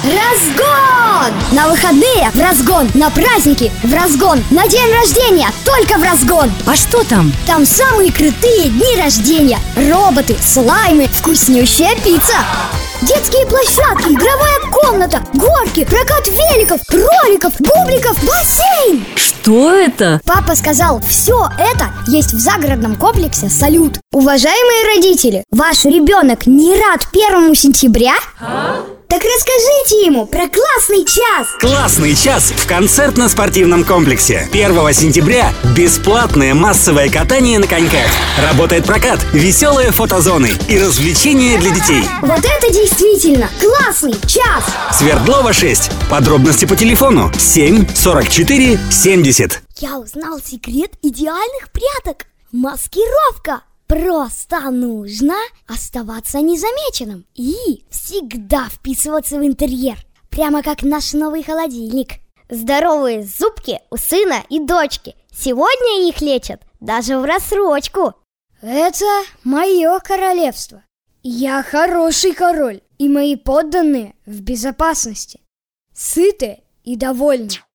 Разгон! На выходные в разгон, на праздники в разгон, на день рождения только в разгон. А что там? Там самые крутые дни рождения. Роботы, слаймы, вкуснющая пицца, детские площадки, игровая комната, горки, прокат великов, роликов, бубликов, бассейн. Что это? Папа сказал, все это есть в загородном комплексе «Салют». Уважаемые родители, ваш ребенок не рад 1 сентября? Так расскажите ему про классный час. Классный час в концертно-спортивном комплексе. 1 сентября бесплатное массовое катание на коньках. Работает прокат, веселые фотозоны и развлечения для детей. Вот это действительно классный час. Свердлова 6. Подробности по телефону 7 44 70. Я узнал секрет идеальных пряток. Маскировка. Просто нужно оставаться незамеченным и всегда вписываться в интерьер. Прямо как наш новый холодильник. Здоровые зубки у сына и дочки. Сегодня их лечат даже в рассрочку. Это мое королевство. Я хороший король, и мои подданные в безопасности, сытые и довольны.